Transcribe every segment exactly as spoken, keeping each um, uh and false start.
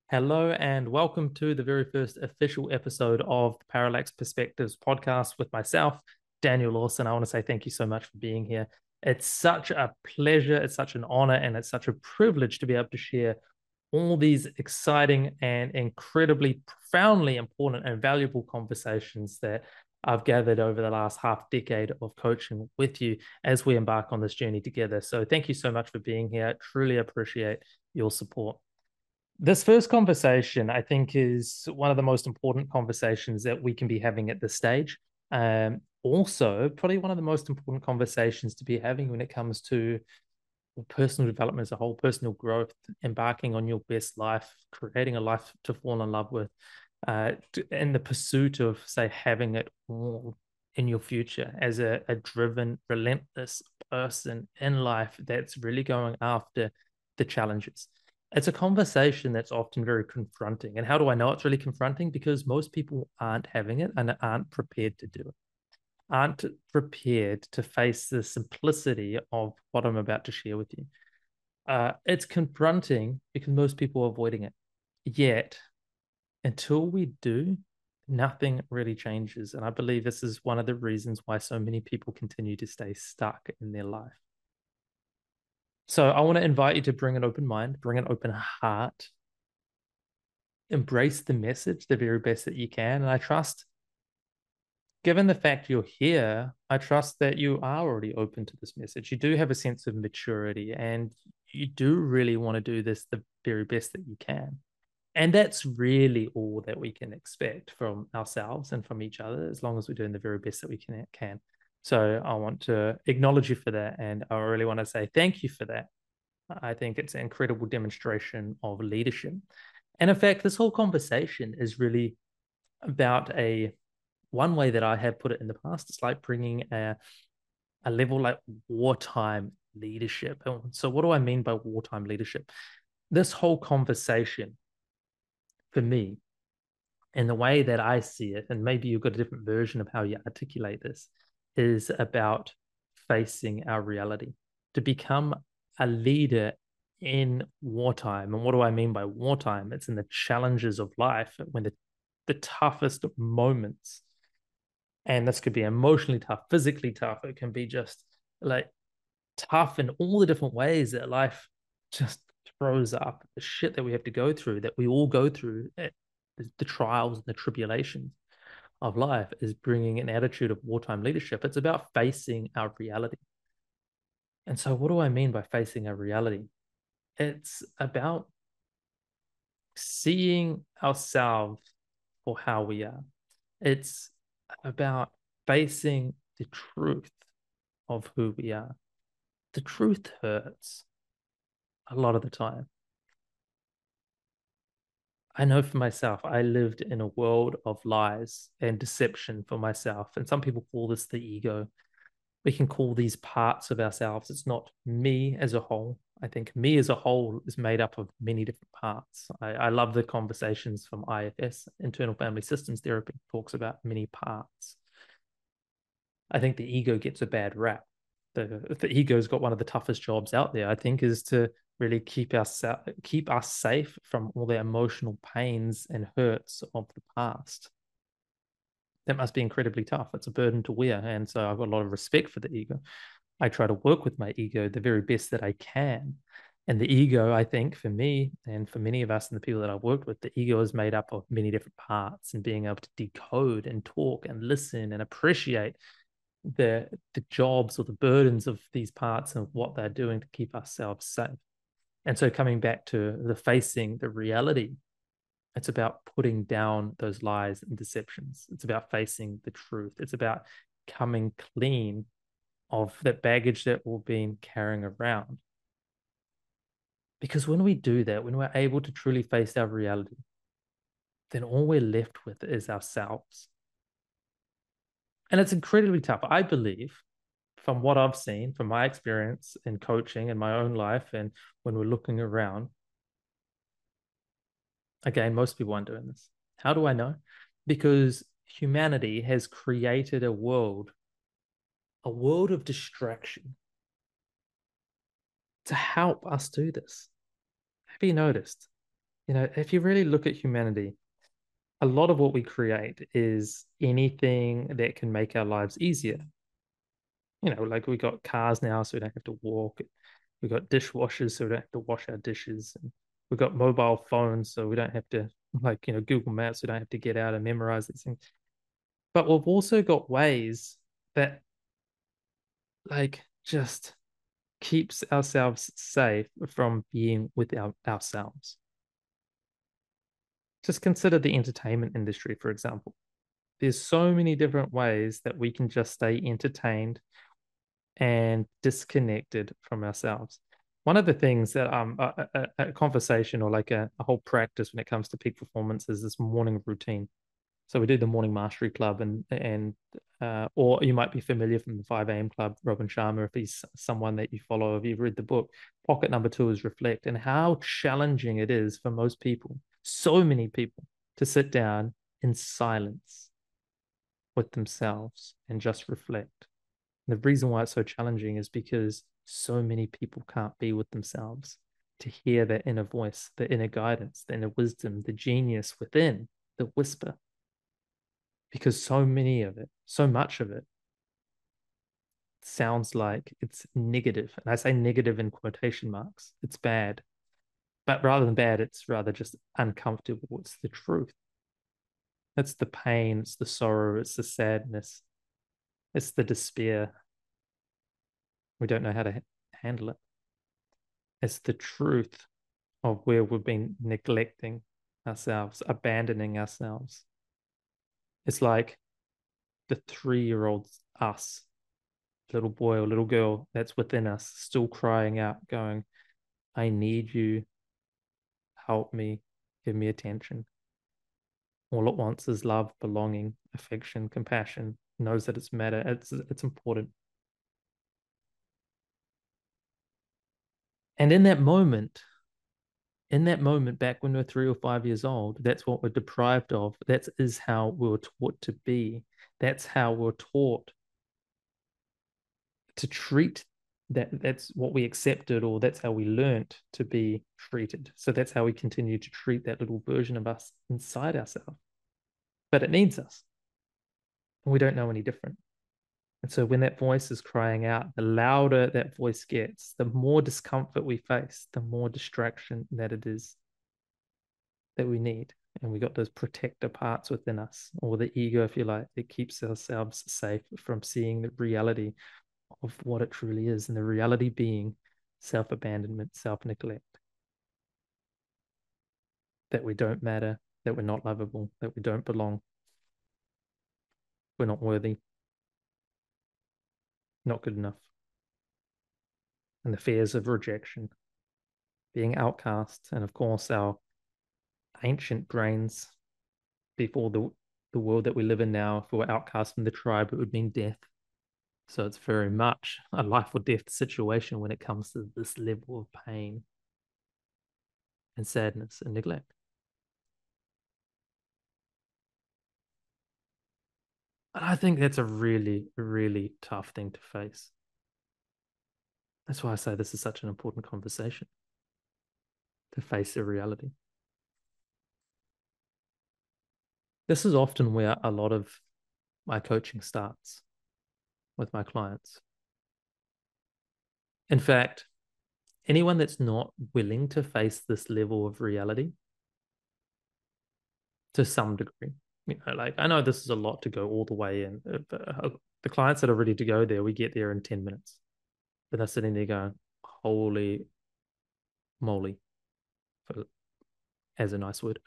Hello and welcome to the very first official episode of the Parallax Perspectives podcast with myself, Daniel Lawson. I want to say thank you so much for being here. It's such a pleasure, it's such an honor, and it's such a privilege to be able to share all these exciting and incredibly profoundly important and valuable conversations that I've gathered over the last half decade of coaching with you as we embark on this journey together. So thank you so much for being here. Truly appreciate your support. This first conversation, I think, is one of the most important conversations that we can be having at this stage. Um, also, probably one of the most important conversations to be having when it comes to personal development as a whole, personal growth, embarking on your best life, creating a life to fall in love with, uh, in the pursuit of, say, having it all in your future as a, a driven, relentless person in life that's really going after the challenges. It's a conversation that's often very confronting. And how do I know it's really confronting? Because most people aren't having it and aren't prepared to do it, aren't prepared to face the simplicity of what I'm about to share with you. Uh, it's confronting because most people are avoiding it. Yet, until we do, nothing really changes. And I believe this is one of the reasons why so many people continue to stay stuck in their life. So I want to invite you to bring an open mind, bring an open heart, embrace the message the very best that you can. And I trust, given the fact you're here, I trust that you are already open to this message. You do have a sense of maturity and you do really want to do this the very best that you can. And that's really all that we can expect from ourselves and from each other, as long as we're doing the very best that we can. can. So I want to acknowledge you for that. And I really want to say thank you for that. I think it's an incredible demonstration of leadership. And in fact, this whole conversation is really about a one way that I have put it in the past. It's like bringing a, a level like wartime leadership. So, what do I mean by wartime leadership? This whole conversation for me, and the way that I see it, and maybe you've got a different version of how you articulate this, is about facing our reality to become a leader in wartime. And what do I mean by wartime? It's in the challenges of life when the, the toughest moments, and this could be emotionally tough, physically tough, it can be just like tough in all the different ways that life just throws up the shit that we have to go through, that we all go through, the, the trials and the tribulations of life, is bringing an attitude of wartime leadership. It's about facing our reality. And so, what do I mean by facing our reality? It's about seeing ourselves for how we are. It's about facing the truth of who we are. The truth hurts a lot of the time. I know for myself, I lived in a world of lies and deception for myself. And some people call this the ego. We can call these parts of ourselves. It's not me as a whole. I think me as a whole is made up of many different parts. I, I love the conversations from I F S, Internal Family Systems Therapy, talks about many parts. I think the ego gets a bad rap. The, the ego's got one of the toughest jobs out there, I think, is to really keep us keep us safe from all the emotional pains and hurts of the past. That must be incredibly tough. It's a burden to wear. And so I've got a lot of respect for the ego. I try to work with my ego the very best that I can. And the ego, I think, for me and for many of us and the people that I've worked with, the ego is made up of many different parts, and being able to decode and talk and listen and appreciate the the jobs or the burdens of these parts and what they're doing to keep ourselves safe. And so coming back to the facing the reality, it's about putting down those lies and deceptions. It's about facing the truth. It's about coming clean of that baggage that we've been carrying around. Because when we do that, when we're able to truly face our reality, then all we're left with is ourselves. And it's incredibly tough. I believe, from what I've seen, from my experience in coaching and my own life, and when we're looking around, again, most people aren't doing this. How do I know? Because humanity has created a world, a world of distraction to help us do this. Have you noticed? You know, if you really look at humanity, a lot of what we create is anything that can make our lives easier. You know, like we got cars now, so we don't have to walk. We got dishwashers, so we don't have to wash our dishes. And we got mobile phones, so we don't have to, like, you know, Google Maps, we don't have to get out and memorize these things. But we've also got ways that, like, just keeps ourselves safe from being with our, ourselves. Just consider the entertainment industry, for example. There's so many different ways that we can just stay entertained and disconnected from ourselves. One of the things that um a, a, a conversation or like a, a whole practice when it comes to peak performance is this morning routine. So we do the morning mastery club and and uh, or you might be familiar from the five a m club, Robin Sharma, if he's someone that you follow, if you've read the book. Pocket number two is reflect, and how challenging it is for most people, so many people, to sit down in silence with themselves and just reflect. And the reason why it's so challenging is because so many people can't be with themselves to hear that inner voice, the inner guidance, the inner wisdom, the genius within, the whisper. Because so many of it, so much of it sounds like it's negative. And I say negative in quotation marks. It's bad. But rather than bad, it's rather just uncomfortable. It's the truth. It's the pain, it's the sorrow, it's the sadness, it's the despair. We don't know how to handle it. It's the truth of where we've been neglecting ourselves, abandoning ourselves. It's like the three-year-old us, little boy or little girl that's within us, still crying out, going, I need you, help me, give me attention. All it wants is love, belonging, affection, compassion, knows that it's matter, it's it's important. And in that moment, in that moment, back when we're three or five years old, that's what we're deprived of. That is how we were taught to be. That's how we're taught to treat that. That's what we accepted, or that's how we learned to be treated. So that's how we continue to treat that little version of us inside ourselves. But it needs us, and we don't know any different. And so when that voice is crying out, the louder that voice gets, the more discomfort we face, the more distraction that it is that we need. And we got those protector parts within us, or the ego, if you like, that keeps ourselves safe from seeing the reality of what it truly is. And the reality being self-abandonment, self-neglect, that we don't matter, that we're not lovable, that we don't belong, we're not worthy, not good enough. And the fears of rejection, being outcast, and of course our ancient brains before the the world that we live in now, if we were outcast from the tribe, it would mean death. So it's very much a life or death situation when it comes to this level of pain and sadness and neglect. And I think that's a really, really tough thing to face. That's why I say this is such an important conversation, to face the reality. This is often where a lot of my coaching starts with my clients. In fact, anyone that's not willing to face this level of reality to some degree, you know, like I know this is a lot to go all the way in. But the clients that are ready to go there, we get there in ten minutes. But they're sitting there going, holy moly, for, as a nice word.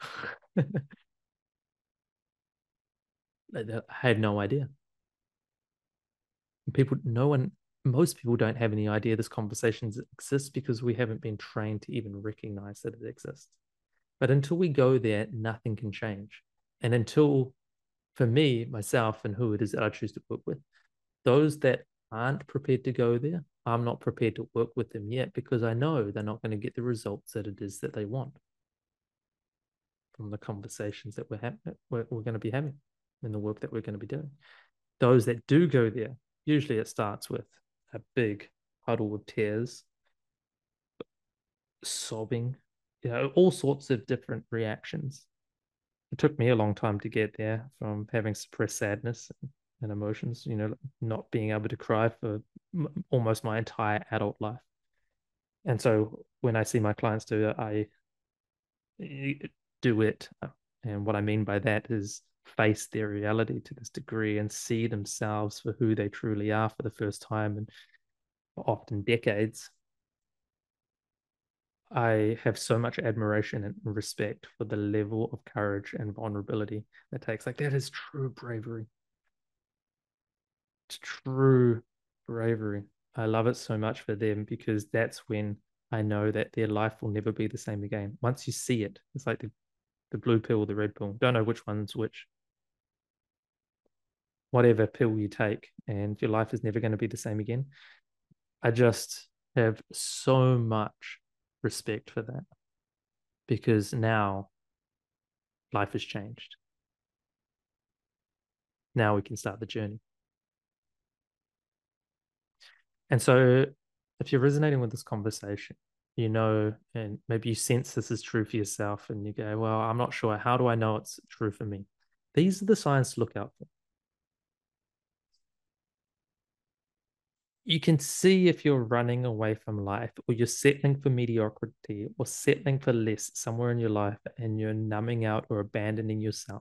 I had no idea. People, no one, most people don't have any idea this conversation exists because we haven't been trained to even recognize that it exists. But until we go there, nothing can change. And until, for me, myself, and who it is that I choose to work with, those that aren't prepared to go there, I'm not prepared to work with them yet because I know they're not going to get the results that it is that they want from the conversations that we're, ha- we're, we're going to be having and the work that we're going to be doing. Those that do go there, usually it starts with a big puddle of tears, sobbing, you know, all sorts of different reactions. It took me a long time to get there, from having suppressed sadness and, and emotions, you know, not being able to cry for m- almost my entire adult life. And so when I see my clients do it, I do it. And what I mean by that is face their reality to this degree and see themselves for who they truly are for the first time in often decades. I have so much admiration and respect for the level of courage and vulnerability that takes. Like, that is true bravery. It's true bravery. I love it so much for them, because that's when I know that their life will never be the same again. Once you see it, it's like the, the blue pill, the red pill. Don't know which one's which. Whatever pill you take, and your life is never going to be the same again. I just have so much respect for that, because now life has changed. Now we can start the journey. And so, if you're resonating with this conversation, you know, and maybe you sense this is true for yourself, and you go, well, I'm not sure. How do I know it's true for me? These are the signs to look out for. You can see if you're running away from life, or you're settling for mediocrity, or settling for less somewhere in your life, and you're numbing out or abandoning yourself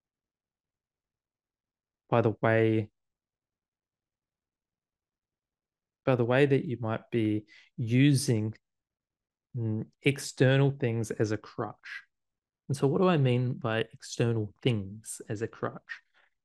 by the way by the way that you might be using mm, external things as a crutch. And so, what do I mean by external things as a crutch?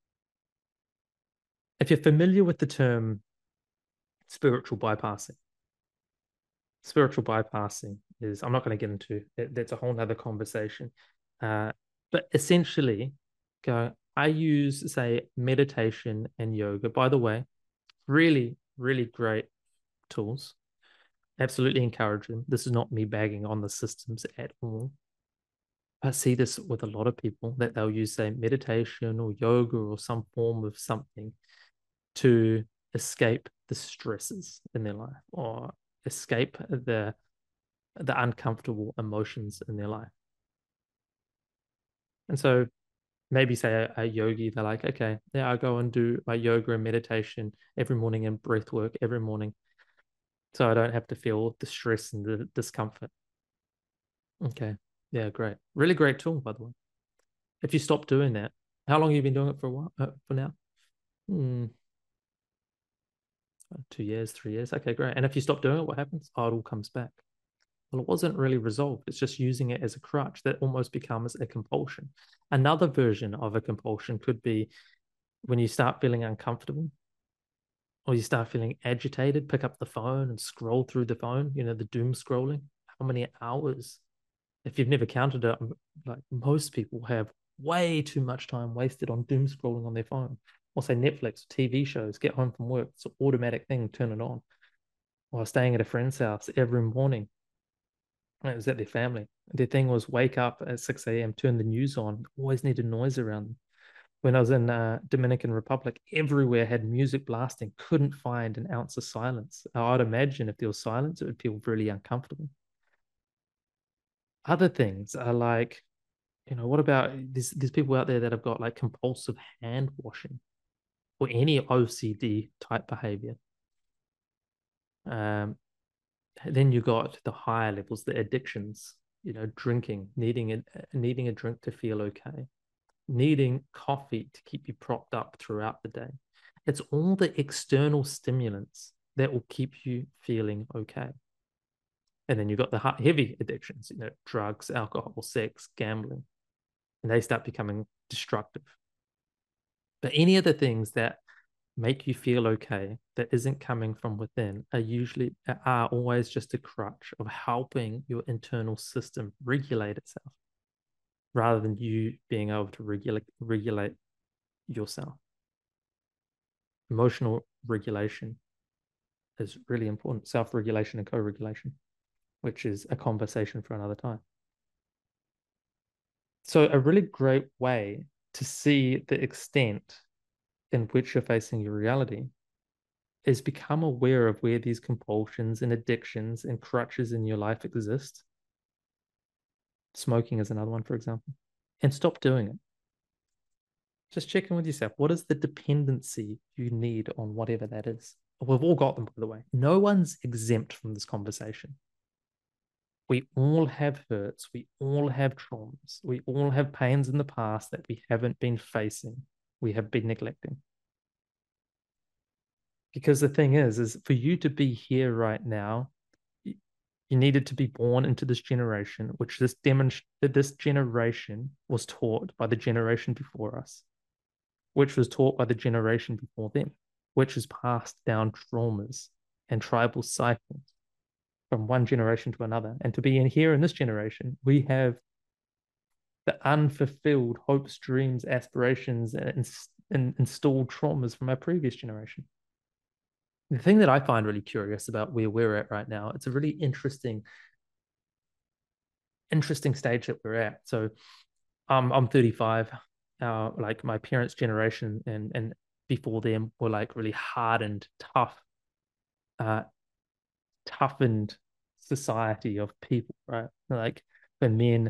If you're familiar with the term spiritual bypassing, spiritual bypassing is, I'm not going to get into it, that's a whole nother conversation. Uh, but essentially, go, I use, say, meditation and yoga. By the way, really, really great tools. Absolutely encourage them. This is not me bagging on the systems at all. I see this with a lot of people, that they'll use, say, meditation or yoga or some form of something to escape the stresses in their life, or escape the the uncomfortable emotions in their life. And so maybe, say, a, a yogi, they're like, okay, yeah, I go and do my yoga and meditation every morning and breath work every morning, so I don't have to feel the stress and the discomfort. Okay. Yeah, great. Really great tool, by the way. If you stop doing that, how long have you been doing it for a while? Uh, for now? Hmm, two years, three years. Okay, great. And if you stop doing it, what happens? Oh, it all comes back. Well, it wasn't really resolved. It's just using it as a crutch that almost becomes a compulsion. Another version of a compulsion could be when you start feeling uncomfortable, or you start feeling agitated, pick up the phone and scroll through the phone, you know, the doom scrolling. How many hours? If you've never counted it, like, most people have way too much time wasted on doom scrolling on their phone. Or say Netflix, T V shows, get home from work, it's an automatic thing, turn it on. Or staying at a friend's house every morning. It was at their family. Their thing was wake up at six a m, turn the news on, always needed noise around them. When I was in uh, Dominican Republic, everywhere had music blasting, couldn't find an ounce of silence. I'd imagine if there was silence, it would feel really uncomfortable. Other things are like, you know, what about, there's there's people out there that have got like compulsive hand washing, or any O C D type behavior. Um, then you got the higher levels, the addictions, you know, drinking, needing a needing a drink to feel okay, needing coffee to keep you propped up throughout the day. It's all the external stimulants that will keep you feeling okay. And then you've got the heavy addictions, you know, drugs, alcohol, sex, gambling, and they start becoming destructive. But any of the things that make you feel okay that isn't coming from within are usually are always just a crutch of helping your internal system regulate itself, rather than you being able to regulate regulate yourself. Emotional regulation is really important. Self-regulation and co-regulation, which is a conversation for another time. So a really great way to see the extent in which you're facing your reality is become aware of where these compulsions and addictions and crutches in your life exist, Smoking is another one, for example. And stop doing it. Just check in with yourself. What is the dependency you need on whatever that is? We've all got them, by the way. No one's exempt from this conversation. We all have hurts. We all have traumas. We all have pains in the past that we haven't been facing. We have been neglecting. Because the thing is, is for you to be here right now, you needed to be born into this generation, which this demonst- this generation was taught by the generation before us, which was taught by the generation before them, which has passed down traumas and tribal cycles from one generation to another. And to be in here in this generation, we have the unfulfilled hopes, dreams, aspirations, and, and installed traumas from our previous generation. The thing that I find really curious about where we're at right now, it's a really interesting, interesting stage that we're at. So um, I'm thirty-five. Uh, like my parents' generation and and before them were like really hardened, tough, uh, toughened society of people, right? Like for men,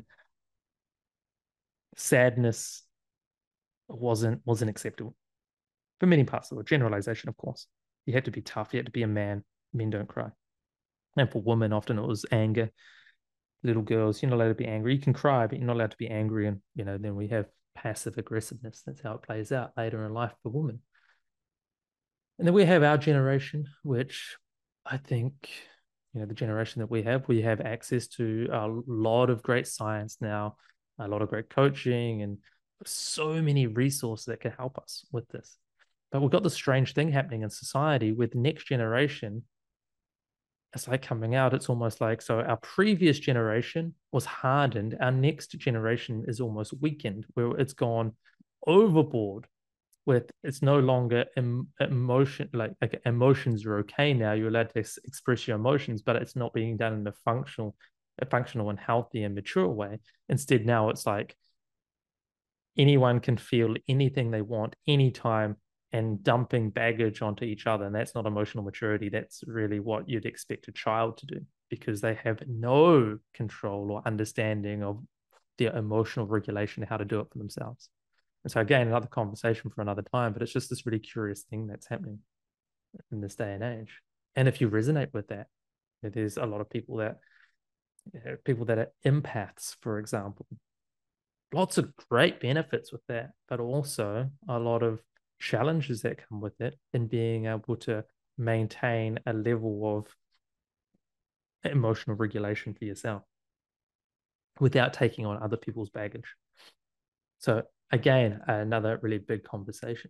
sadness wasn't wasn't acceptable for many parts of the world. Generalization, of course. You had to be tough. You had to be a man. Men don't cry. And for women, often it was anger. Little girls, you're not allowed to be angry. You can cry, but you're not allowed to be angry. And, you know, then we have passive aggressiveness. That's how it plays out later in life for women. And then we have our generation, which I think, you know, the generation that we have, we have access to a lot of great science now, a lot of great coaching, and so many resources that can help us with this. But we've got this strange thing happening in society with the next generation. It's like coming out. It's almost like, so our previous generation was hardened. Our next generation is almost weakened, where it's gone overboard with, it's no longer em, emotion, like, like emotions are okay now. You're allowed to ex- express your emotions, but it's not being done in a functional, a functional and healthy and mature way. Instead, now it's like anyone can feel anything they want anytime and dumping baggage onto each other. And that's not emotional maturity. That's really what you'd expect a child to do, because they have no control or understanding of their emotional regulation, how to do it for themselves. And so again, another conversation for another time, but it's just this really curious thing that's happening in this day and age. And if you resonate with that, there's a lot of people that, you know, people that are empaths, for example, lots of great benefits with that, but also a lot of challenges that come with it in being able to maintain a level of emotional regulation for yourself without taking on other people's baggage. So again, another really big conversation.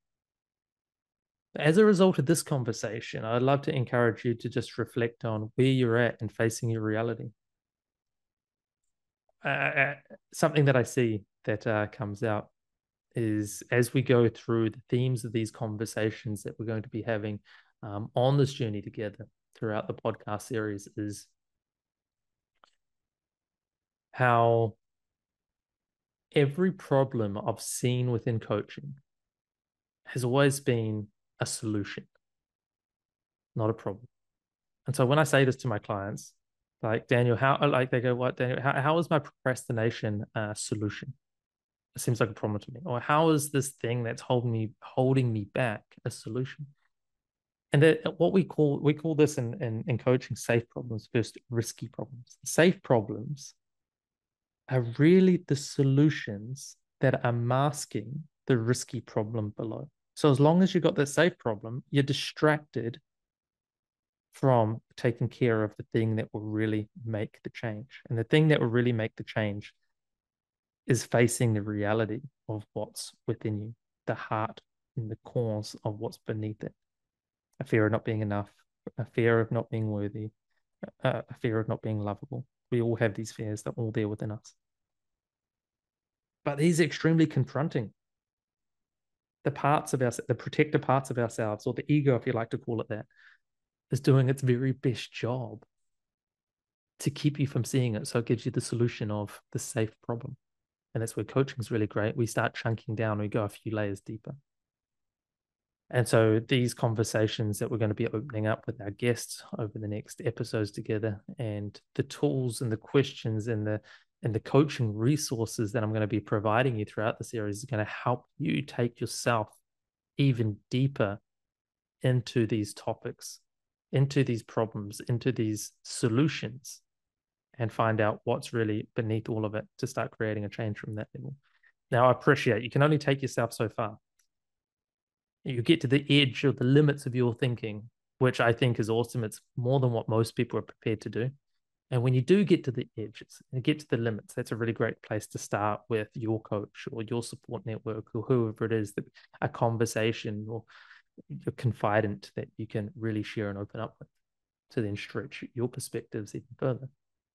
As a result of this conversation, I'd love to encourage you to just reflect on where you're at and facing your reality. Uh, something that I see that uh, comes out is, as we go through the themes of these conversations that we're going to be having um, on this journey together throughout the podcast series, is how every problem I've seen within coaching has always been a solution, not a problem. And so when I say this to my clients, like, Daniel, how, like they go, what, Daniel, how, how is my procrastination a solution? It seems like a problem to me. Or how is this thing that's holding me, holding me back a solution? And that, what we call, we call this in, in, in coaching safe problems versus risky problems. Safe problems are really the solutions that are masking the risky problem below. So as long as you've got the safe problem, you're distracted from taking care of the thing that will really make the change. And the thing that will really make the change is facing the reality of what's within you, the heart and the cause of what's beneath it. A fear of not being enough, a fear of not being worthy, a fear of not being lovable. We all have these fears. They're all there within us. But these are extremely confronting. The parts of our, the protector parts of ourselves, or the ego, if you like to call it that, is doing its very best job to keep you from seeing it. So it gives you the solution of the safe problem. And that's where coaching is really great. We start chunking down, we go a few layers deeper. And so these conversations that we're going to be opening up with our guests over the next episodes together, and the tools and the questions and the And the coaching resources that I'm going to be providing you throughout the series is going to help you take yourself even deeper into these topics, into these problems, into these solutions, and find out what's really beneath all of it to start creating a change from that level. Now, I appreciate you can only take yourself so far. You get to the edge or the limits of your thinking, which I think is awesome. It's more than what most people are prepared to do. And when you do get to the edges and get to the limits, that's a really great place to start with your coach or your support network or whoever it is, that a conversation or your confidant that you can really share and open up with to then stretch your perspectives even further.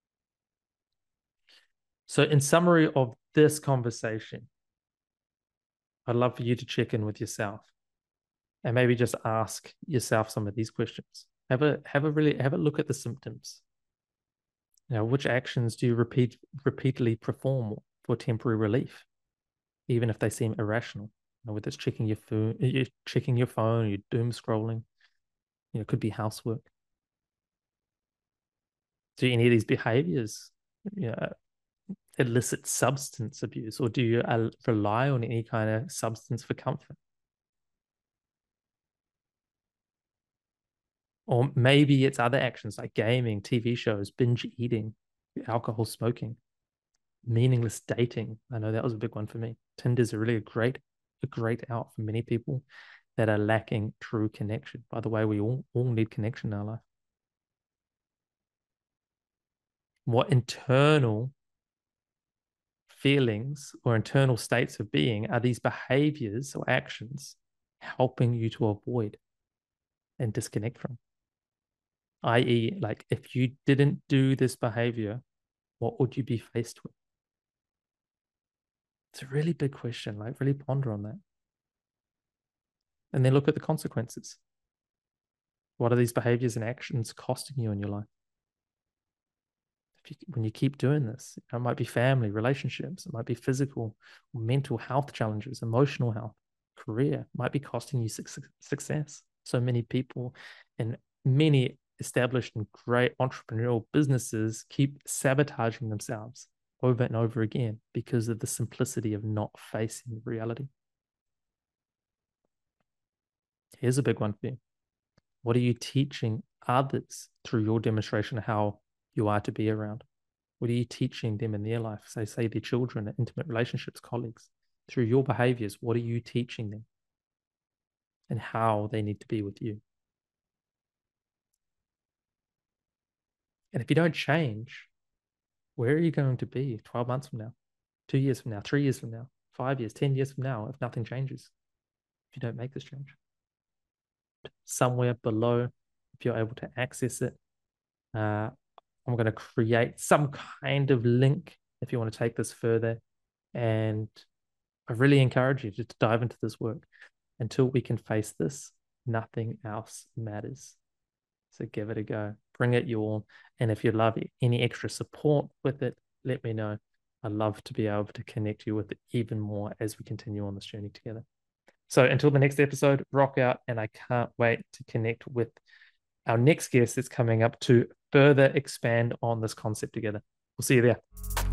So in summary of this conversation, I'd love for you to check in with yourself and maybe just ask yourself some of these questions. Have a have a really have a look at the symptoms. Now, which actions do you repeat repeatedly perform for temporary relief, even if they seem irrational? You know, whether it's checking your phone, you're checking your phone, you're doom scrolling. You know, it could be housework. Do any of these behaviors, you know, elicit substance abuse, or do you uh, rely on any kind of substance for comfort? Or maybe it's other actions like gaming, T V shows, binge eating, alcohol smoking, meaningless dating. I know that was a big one for me. Tinder's a really a great, a great out for many people that are lacking true connection. By the way, we all, all need connection in our life. What internal feelings or internal states of being are these behaviors or actions helping you to avoid and disconnect from? that is, like if you didn't do this behavior, what would you be faced with? It's a really big question. Like, really ponder on that. And then look at the consequences. What are these behaviors and actions costing you in your life? If you, when you keep doing this, it might be family, relationships, it might be physical, mental health challenges, emotional health, career, it might be costing you success. So many people in many established and great entrepreneurial businesses keep sabotaging themselves over and over again because of the simplicity of not facing reality. Here's a big one for you. What are you teaching others through your demonstration of how you are to be around? What are you teaching them in their life? Say, say their children, intimate relationships, colleagues. Through your behaviors, what are you teaching them? And how they need to be with you? And if you don't change, where are you going to be twelve months from now, two years from now, three years from now, five years, ten years from now, if nothing changes, if you don't make this change? Somewhere below, if you're able to access it, uh, I'm going to create some kind of link if you want to take this further. And I really encourage you to dive into this work. Until we can face this, nothing else matters. So give it a go. Bring it your, and if you'd love any extra support with it, let me know. I'd love to be able to connect you with it even more as we continue on this journey together. So until the next episode, rock out, and I can't wait to connect with our next guest that's coming up to further expand on this concept together. We'll see you there.